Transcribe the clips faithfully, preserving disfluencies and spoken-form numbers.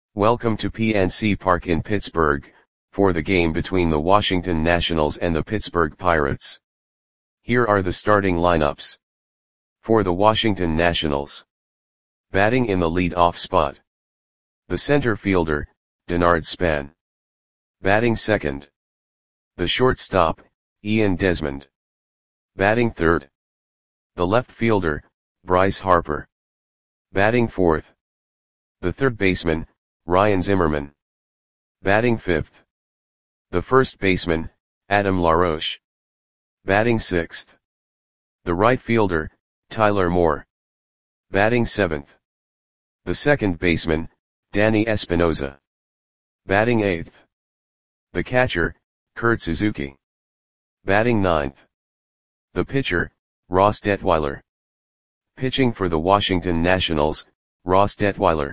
Welcome to P N C Park in Pittsburgh, for the game between the Washington Nationals and the Pittsburgh Pirates. Here are the starting lineups. For the Washington Nationals. Batting in the lead-off spot. The center fielder, Denard Span. Batting second. The shortstop, Ian Desmond. Batting third. The left fielder, Bryce Harper. Batting fourth. The third baseman, Ryan Zimmerman. Batting fifth. The first baseman, Adam LaRoche. Batting sixth. The right fielder, Tyler Moore. Batting seventh. The second baseman, Danny Espinoza. Batting eighth. The catcher, Kurt Suzuki. Batting ninth. The pitcher, Ross Detweiler. Pitching for the Washington Nationals, Ross Detweiler.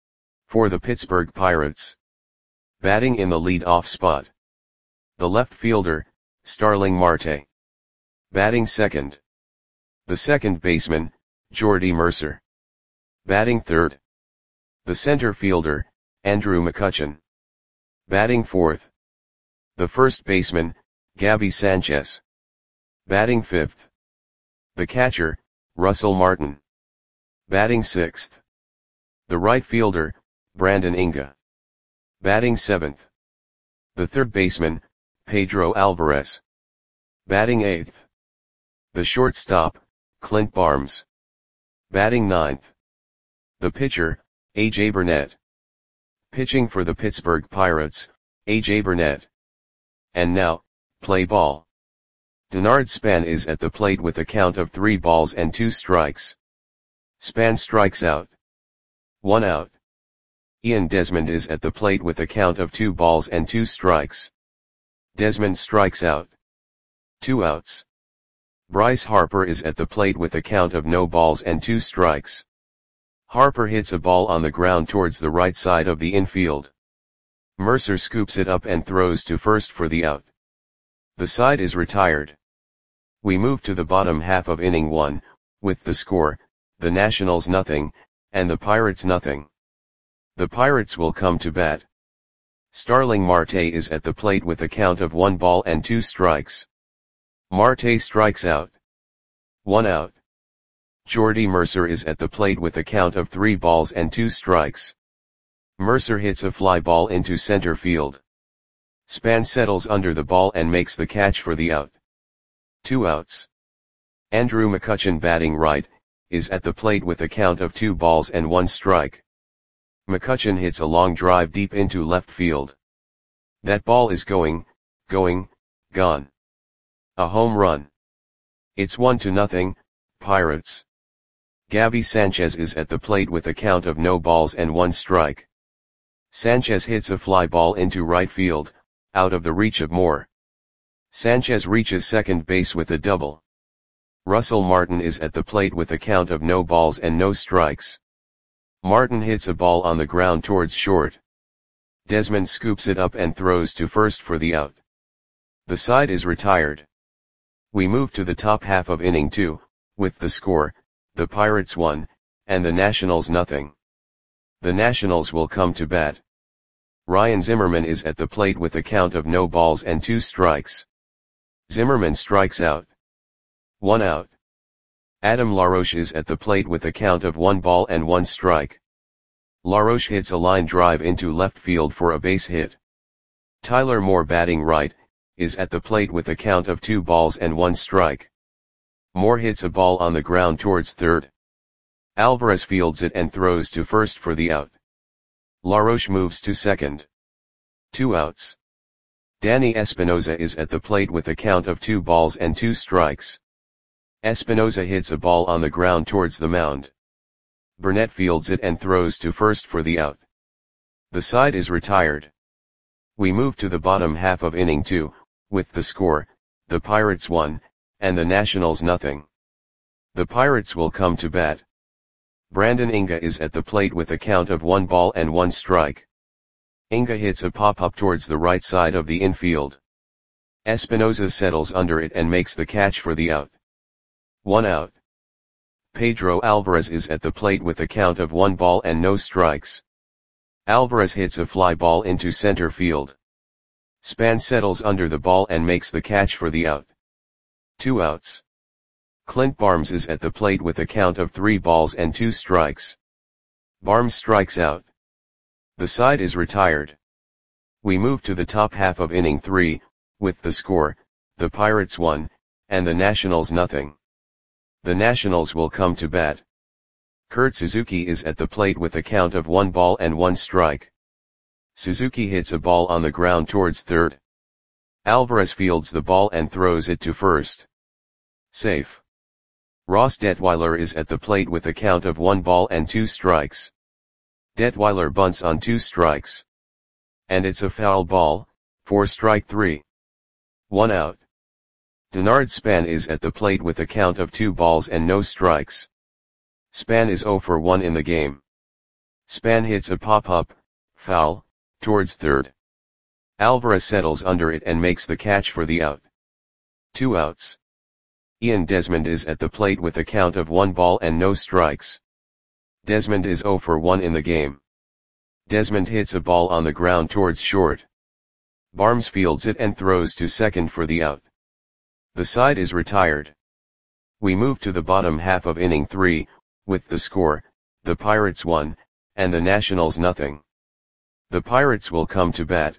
For the Pittsburgh Pirates. Batting in the lead-off spot. The left fielder, Starling Marte. Batting second. The second baseman, Jordy Mercer. Batting third. The center fielder, Andrew McCutchen. Batting fourth. The first baseman, Gabby Sanchez. Batting fifth. The catcher, Russell Martin. Batting sixth. The right fielder, Brandon Inga. Batting seventh. The third baseman, Pedro Alvarez. Batting eighth. The shortstop, Clint Barnes. Batting ninth. The pitcher, A J Burnett. Pitching for the Pittsburgh Pirates, A J Burnett. And now, play ball. Denard Span is at the plate with a count of three balls and two strikes. Span strikes out. One out. Ian Desmond is at the plate with a count of two balls and two strikes. Desmond strikes out. Two outs. Bryce Harper is at the plate with a count of no balls and two strikes. Harper hits a ball on the ground towards the right side of the infield. Mercer scoops it up and throws to first for the out. The side is retired. We move to the bottom half of inning one, with the score, the Nationals nothing, and the Pirates nothing. The Pirates will come to bat. Starling Marte is at the plate with a count of one ball and two strikes. Marte strikes out. One out. Jordy Mercer is at the plate with a count of three balls and two strikes. Mercer hits a fly ball into center field. Span settles under the ball and makes the catch for the out. Two outs. Andrew McCutchen, batting right, is at the plate with a count of two balls and one strike. McCutchen hits a long drive deep into left field. That ball is going, going, gone. A home run. It's one to nothing, Pirates. Gabby Sanchez is at the plate with a count of no balls and one strike. Sanchez hits a fly ball into right field, out of the reach of Moore. Sanchez reaches second base with a double. Russell Martin is at the plate with a count of no balls and no strikes. Martin hits a ball on the ground towards short. Desmond scoops it up and throws to first for the out. The side is retired. We move to the top half of inning two, with the score, the Pirates one, and the Nationals nothing. The Nationals will come to bat. Ryan Zimmerman is at the plate with a count of no balls and two strikes. Zimmerman strikes out. One out. Adam LaRoche is at the plate with a count of one ball and one strike. LaRoche hits a line drive into left field for a base hit. Tyler Moore, batting right, is at the plate with a count of two balls and one strike. Moore hits a ball on the ground towards third. Alvarez fields it and throws to first for the out. LaRoche moves to second. Two outs. Danny Espinoza is at the plate with a count of two balls and two strikes. Espinoza hits a ball on the ground towards the mound. Burnett fields it and throws to first for the out. The side is retired. We move to the bottom half of inning two, with the score, the Pirates one, and the Nationals nothing. The Pirates will come to bat. Brandon Inga is at the plate with a count of one ball and one strike. Inga hits a pop-up towards the right side of the infield. Espinoza settles under it and makes the catch for the out. One out. Pedro Alvarez is at the plate with a count of one ball and no strikes. Alvarez hits a fly ball into center field. Span settles under the ball and makes the catch for the out. Two outs. Clint Barnes is at the plate with a count of three balls and two strikes. Barnes strikes out. The side is retired. We move to the top half of inning three, with the score, the Pirates one, and the Nationals nothing. The Nationals will come to bat. Kurt Suzuki is at the plate with a count of one ball and one strike. Suzuki hits a ball on the ground towards third. Alvarez fields the ball and throws it to first. Safe. Ross Detweiler is at the plate with a count of one ball and two strikes. Detweiler bunts on two strikes. And it's a foul ball, for strike three. One out. Denard Span is at the plate with a count of two balls and no strikes. Span is zero for one in the game. Span hits a pop-up, foul, towards third. Alvarez settles under it and makes the catch for the out. Two outs. Ian Desmond is at the plate with a count of one ball and no strikes. Desmond is zero for one in the game. Desmond hits a ball on the ground towards short. Barnes fields it and throws to second for the out. The side is retired. We move to the bottom half of inning three, with the score, the Pirates one, and the Nationals nothing. The Pirates will come to bat.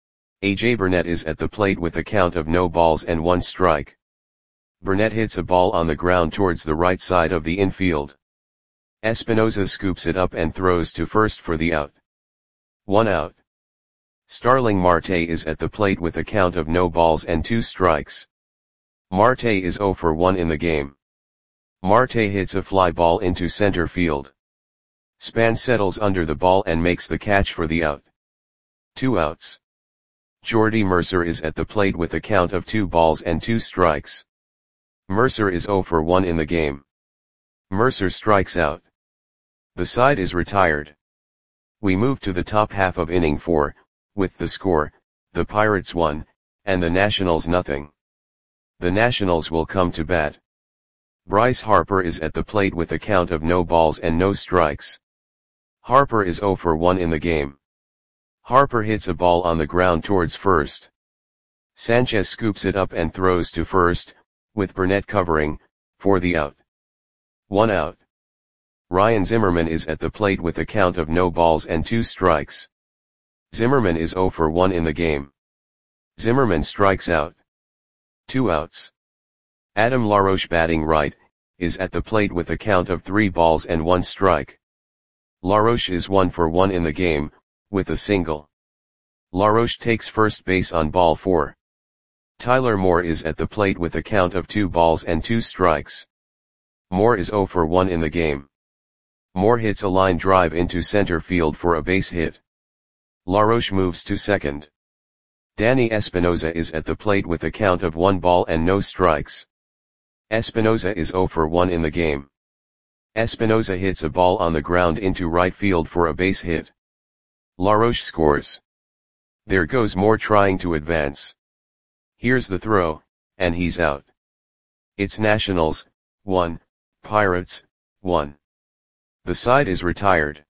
A J Burnett is at the plate with a count of no balls and one strike. Burnett hits a ball on the ground towards the right side of the infield. Espinoza scoops it up and throws to first for the out. One out. Starling Marte is at the plate with a count of no balls and two strikes. Marte is zero for one in the game. Marte hits a fly ball into center field. Span settles under the ball and makes the catch for the out. Two outs. Jordy Mercer is at the plate with a count of two balls and two strikes. Mercer is zero for one in the game. Mercer strikes out. The side is retired. We move to the top half of inning four, with the score, the Pirates one, and the Nationals nothing. The Nationals will come to bat. Bryce Harper is at the plate with a count of no balls and no strikes. Harper is zero for one in the game. Harper hits a ball on the ground towards first. Sanchez scoops it up and throws to first, with Burnett covering, for the out. One out. Ryan Zimmerman is at the plate with a count of no balls and two strikes. Zimmerman is zero for one in the game. Zimmerman strikes out. Two outs. Adam LaRoche batting right, is at the plate with a count of three balls and one strike. LaRoche is one for one in the game, with a single. LaRoche takes first base on ball four. Tyler Moore is at the plate with a count of two balls and two strikes. Moore is zero for one in the game. Moore hits a line drive into center field for a base hit. LaRoche moves to second. Danny Espinoza is at the plate with a count of one ball and no strikes. Espinoza is zero for one in the game. Espinoza hits a ball on the ground into right field for a base hit. LaRoche scores. There goes Moore trying to advance. Here's the throw, and he's out. It's Nationals, one, Pirates, one. The side is retired.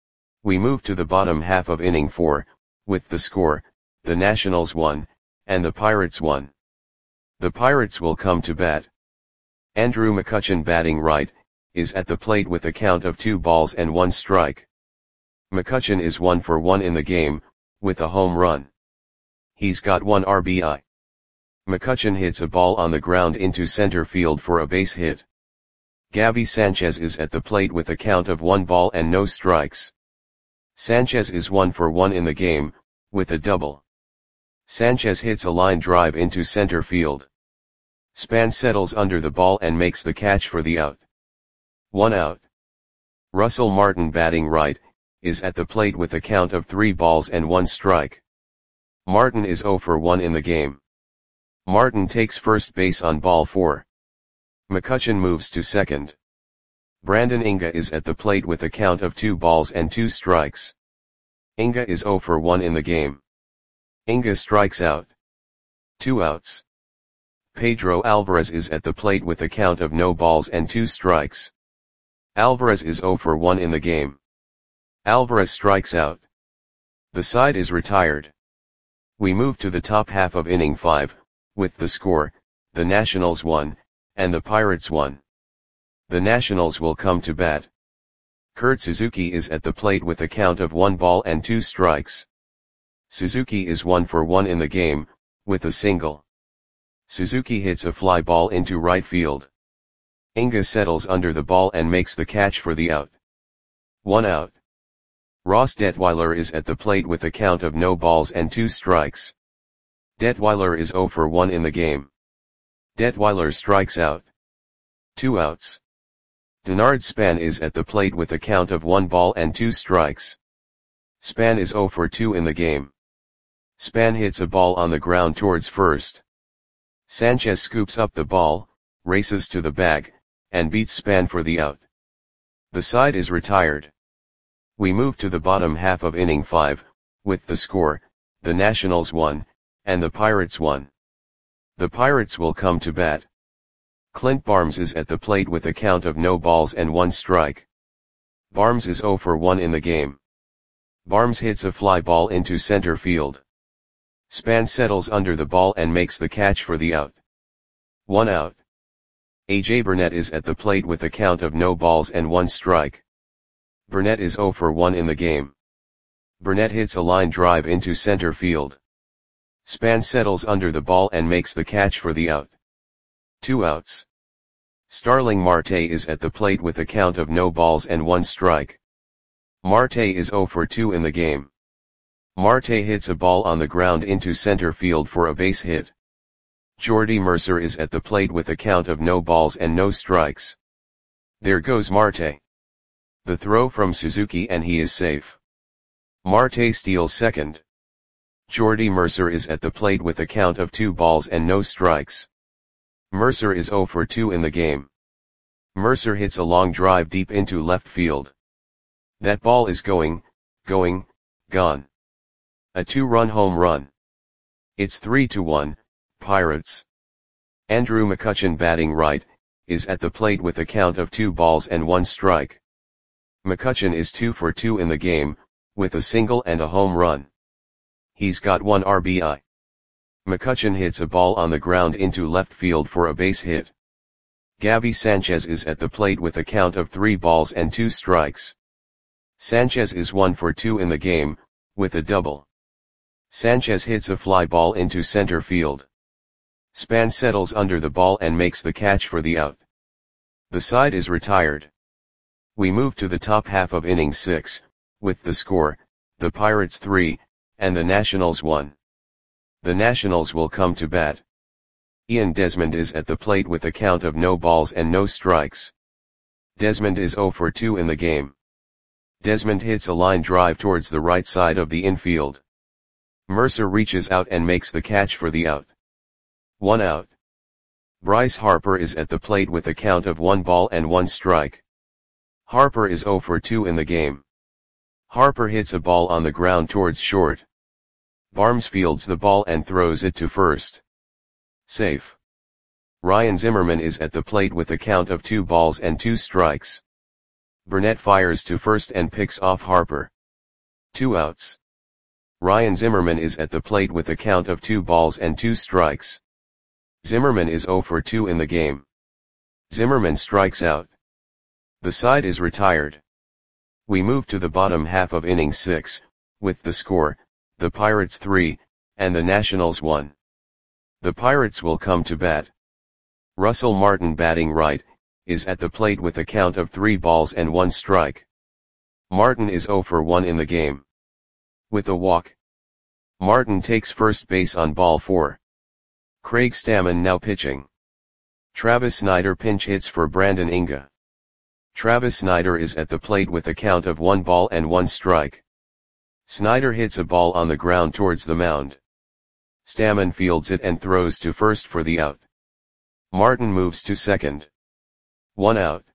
We move to the bottom half of inning four, with the score, the Nationals one, and the Pirates one. The Pirates will come to bat. Andrew McCutchen batting right, is at the plate with a count of two balls and one strike. McCutchen is one for one in the game, with a home run. He's got one R B I. McCutchen hits a ball on the ground into center field for a base hit. Gabby Sanchez is at the plate with a count of one ball and no strikes. Sanchez is one for one in the game, with a double. Sanchez hits a line drive into center field. Span settles under the ball and makes the catch for the out. One out. Russell Martin batting right, is at the plate with a count of three balls and one strike. Martin is zero for one in the game. Martin takes first base on ball four. McCutchen moves to second. Brandon Inga is at the plate with a count of two balls and two strikes. Inga is zero for one in the game. Inga strikes out. Two outs. Pedro Alvarez is at the plate with a count of no balls and two strikes. Alvarez is zero for one in the game. Alvarez strikes out. The side is retired. We move to the top half of inning five, with the score, the Nationals one, and the Pirates one. The Nationals will come to bat. Kurt Suzuki is at the plate with a count of one ball and two strikes. Suzuki is one for one in the game, with a single. Suzuki hits a fly ball into right field. Inga settles under the ball and makes the catch for the out. One out. Ross Detweiler is at the plate with a count of no balls and two strikes. Detweiler is zero for one in the game. Detweiler strikes out. Two outs. Denard Span is at the plate with a count of one ball and two strikes. Span is zero for two in the game. Span hits a ball on the ground towards first. Sanchez scoops up the ball, races to the bag, and beats Span for the out. The side is retired. We move to the bottom half of inning five, with the score, the Nationals one, and the Pirates one. The Pirates will come to bat. Clint Barnes is at the plate with a count of no balls and one strike. Barnes is zero for one in the game. Barnes hits a fly ball into center field. Span settles under the ball and makes the catch for the out. One out. A J Burnett is at the plate with a count of no balls and one strike. Burnett is zero for one in the game. Burnett hits a line drive into center field. Span settles under the ball and makes the catch for the out. Two outs. Starling Marte is at the plate with a count of no balls and one strike. Marte is zero for two in the game. Marte hits a ball on the ground into center field for a base hit. Jordy Mercer is at the plate with a count of no balls and no strikes. There goes Marte. The throw from Suzuki and he is safe. Marte steals second. Jordy Mercer is at the plate with a count of two balls and no strikes. Mercer is zero for two in the game. Mercer hits a long drive deep into left field. That ball is going, going, gone. A two-run home run. It's three to one, Pirates. Andrew McCutchen, batting right, is at the plate with a count of two balls and one strike. McCutchen is two for two in the game, with a single and a home run. He's got one R B I. McCutchen hits a ball on the ground into left field for a base hit. Gabby Sanchez is at the plate with a count of three balls and two strikes. Sanchez is one for two in the game, with a double. Sanchez hits a fly ball into center field. Span settles under the ball and makes the catch for the out. The side is retired. We move to the top half of inning six, with the score, the Pirates three, and the Nationals one. The Nationals will come to bat. Ian Desmond is at the plate with a count of no balls and no strikes. Desmond is zero for two in the game. Desmond hits a line drive towards the right side of the infield. Mercer reaches out and makes the catch for the out. One out. Bryce Harper is at the plate with a count of one ball and one strike. Harper is zero for two in the game. Harper hits a ball on the ground towards short. Barnes fields the ball and throws it to first. Safe. Ryan Zimmerman is at the plate with a count of two balls and two strikes. Burnett fires to first and picks off Harper. Two outs. Ryan Zimmerman is at the plate with a count of two balls and two strikes. Zimmerman is zero for two in the game. Zimmerman strikes out. The side is retired. We move to the bottom half of inning six, with the score, the Pirates three, and the Nationals one. The Pirates will come to bat. Russell Martin, batting right, is at the plate with a count of three balls and one strike. Martin is zero for one in the game. With a walk. Martin takes first base on ball four. Craig Stammen now pitching. Travis Snyder pinch hits for Brandon Inga. Travis Snyder is at the plate with a count of one ball and one strike. Snyder hits a ball on the ground towards the mound. Stammen fields it and throws to first for the out. Martin moves to second. One out.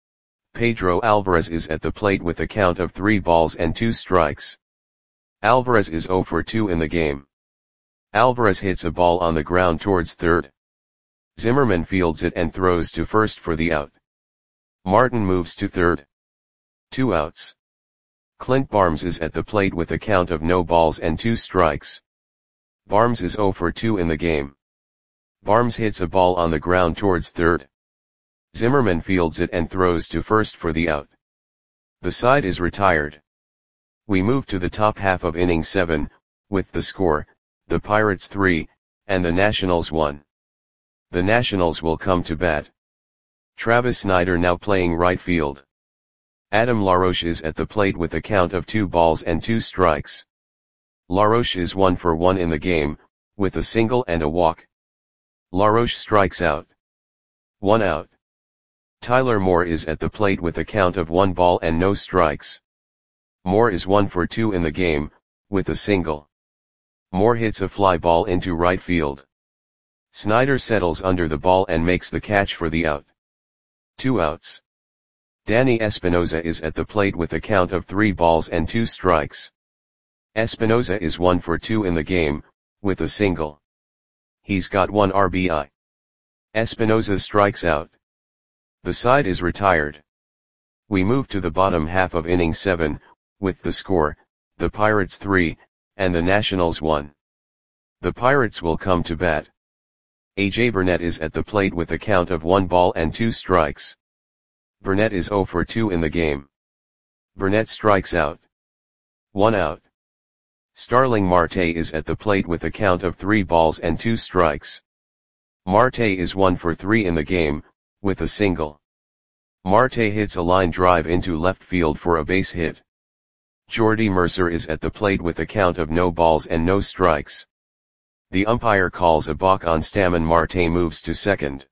Pedro Alvarez is at the plate with a count of three balls and two strikes. Alvarez is zero for two in the game. Alvarez hits a ball on the ground towards third. Zimmerman fields it and throws to first for the out. Martin moves to third. Two outs. Clint Barnes is at the plate with a count of no balls and two strikes. Barnes is zero for two in the game. Barnes hits a ball on the ground towards third. Zimmerman fields it and throws to first for the out. The side is retired. We move to the top half of inning seven, with the score, the Pirates three, and the Nationals one. The Nationals will come to bat. Travis Snider now playing right field. Adam LaRoche is at the plate with a count of two balls and two strikes. LaRoche is one for one in the game, with a single and a walk. LaRoche strikes out. One out. Tyler Moore is at the plate with a count of one ball and no strikes. Moore is one for two in the game, with a single. Moore hits a fly ball into right field. Snider settles under the ball and makes the catch for the out. Two outs. Danny Espinosa is at the plate with a count of three balls and two strikes. Espinosa is one for two in the game, with a single. He's got one R B I. Espinosa strikes out. The side is retired. We move to the bottom half of inning seven, with the score, the Pirates three, and the Nationals one. The Pirates will come to bat. A J Burnett is at the plate with a count of one ball and two strikes. Burnett is zero for two in the game. Burnett strikes out. One out. Starling Marte is at the plate with a count of three balls and two strikes. Marte is one for three in the game, with a single. Marte hits a line drive into left field for a base hit. Jordy Mercer is at the plate with a count of no balls and no strikes. The umpire calls a balk on Stammen. Marte moves to second.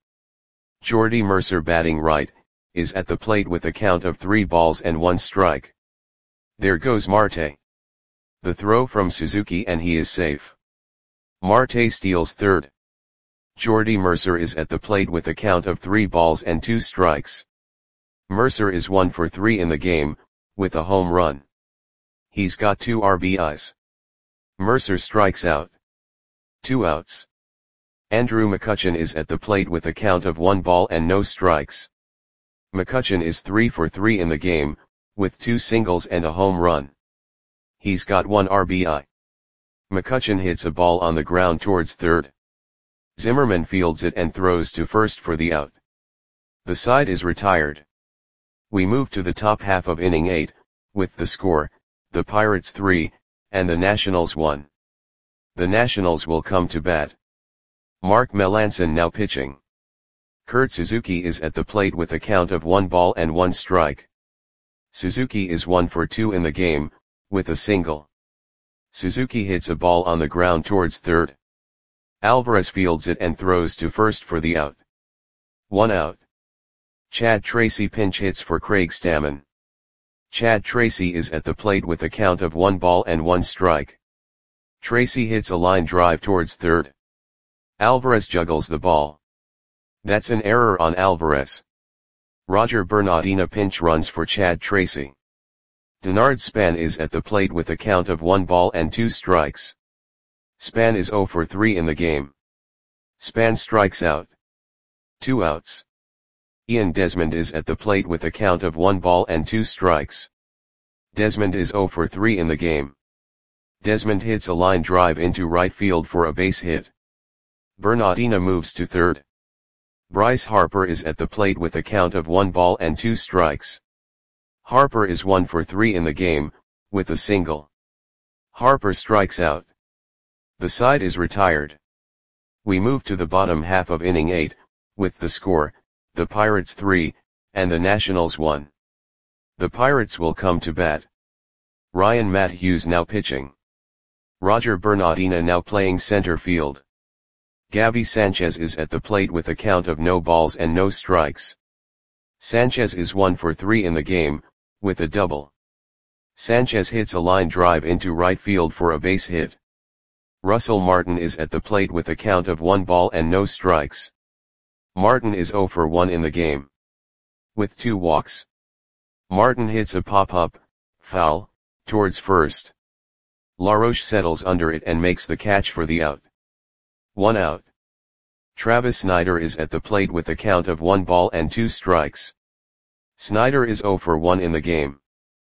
Jordy Mercer, batting right, is at the plate with a count of three balls and one strike. There goes Marte. The throw from Suzuki and he is safe. Marte steals third. Jordy Mercer is at the plate with a count of three balls and two strikes. Mercer is one for three in the game, with a home run. He's got two R B Is. Mercer strikes out. Two outs. Andrew McCutchen is at the plate with a count of one ball and no strikes. McCutchen is three for three in the game, with two singles and a home run. He's got one R B I. McCutchen hits a ball on the ground towards third. Zimmerman fields it and throws to first for the out. The side is retired. We move to the top half of inning eight, with the score, the Pirates three, and the Nationals one. The Nationals will come to bat. Mark Melancon now pitching. Kurt Suzuki is at the plate with a count of one ball and one strike. Suzuki is one for two in the game, with a single. Suzuki hits a ball on the ground towards third. Alvarez fields it and throws to first for the out. One out. Chad Tracy pinch hits for Craig Stammen. Chad Tracy is at the plate with a count of one ball and one strike. Tracy hits a line drive towards third. Alvarez juggles the ball. That's an error on Alvarez. Roger Bernardina pinch runs for Chad Tracy. Denard Span is at the plate with a count of one ball and two strikes. Span is zero for three in the game. Span strikes out. Two outs. Ian Desmond is at the plate with a count of one ball and two strikes. Desmond is zero for three in the game. Desmond hits a line drive into right field for a base hit. Bernardina moves to third. Bryce Harper is at the plate with a count of one ball and two strikes. Harper is one for three in the game, with a single. Harper strikes out. The side is retired. We move to the bottom half of inning eight, with the score, the Pirates three, and the Nationals one. The Pirates will come to bat. Ryan Matthews now pitching. Roger Bernardina now playing center field. Gabby Sanchez is at the plate with a count of no balls and no strikes. Sanchez is one for three in the game, with a double. Sanchez hits a line drive into right field for a base hit. Russell Martin is at the plate with a count of one ball and no strikes. Martin is zero for one in the game, with two walks. Martin hits a pop-up, foul, towards first. LaRoche settles under it and makes the catch for the out. One out. Travis Snider is at the plate with a count of one ball and two strikes. Snider is zero for one in the game.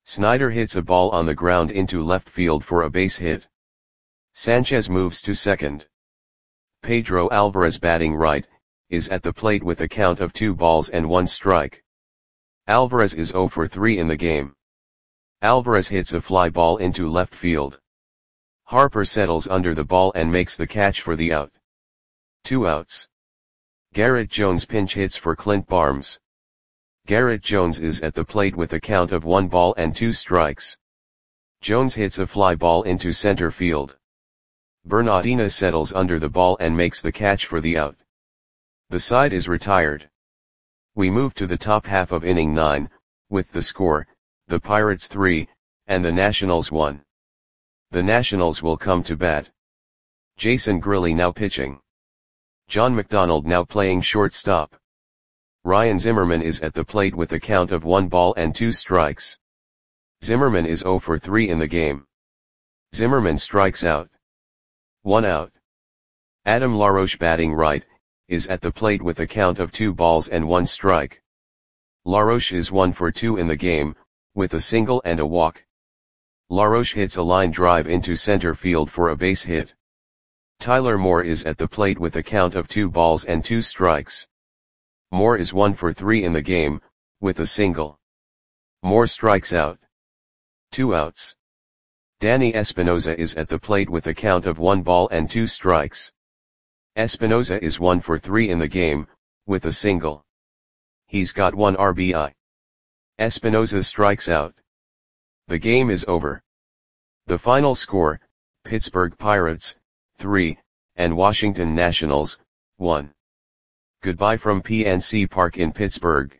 Snyder hits a ball on the ground into left field for a base hit. Sanchez moves to second. Pedro Alvarez, batting right, is at the plate with a count of two balls and one strike. Alvarez is zero for three in the game. Alvarez hits a fly ball into left field. Harper settles under the ball and makes the catch for the out. Two outs. Garrett Jones pinch hits for Clint Barnes. Garrett Jones is at the plate with a count of one ball and two strikes. Jones hits a fly ball into center field. Bernardina settles under the ball and makes the catch for the out. The side is retired. We move to the top half of inning nine, with the score, the Pirates three, and the Nationals one. The Nationals will come to bat. Jason Grilli now pitching. John McDonald now playing shortstop. Ryan Zimmerman is at the plate with a count of one ball and two strikes. Zimmerman is zero for three in the game. Zimmerman strikes out. One out. Adam LaRoche, batting right, is at the plate with a count of two balls and one strike. LaRoche is one for two in the game, with a single and a walk. LaRoche hits a line drive into center field for a base hit. Tyler Moore is at the plate with a count of two balls and two strikes. Moore is one for three in the game, with a single. Moore strikes out. Two outs. Danny Espinosa is at the plate with a count of one ball and two strikes. Espinosa is one for three in the game, with a single. He's got one R B I. Espinosa strikes out. The game is over. The final score, Pittsburgh Pirates, three, and Washington Nationals, one. Goodbye from P N C Park in Pittsburgh.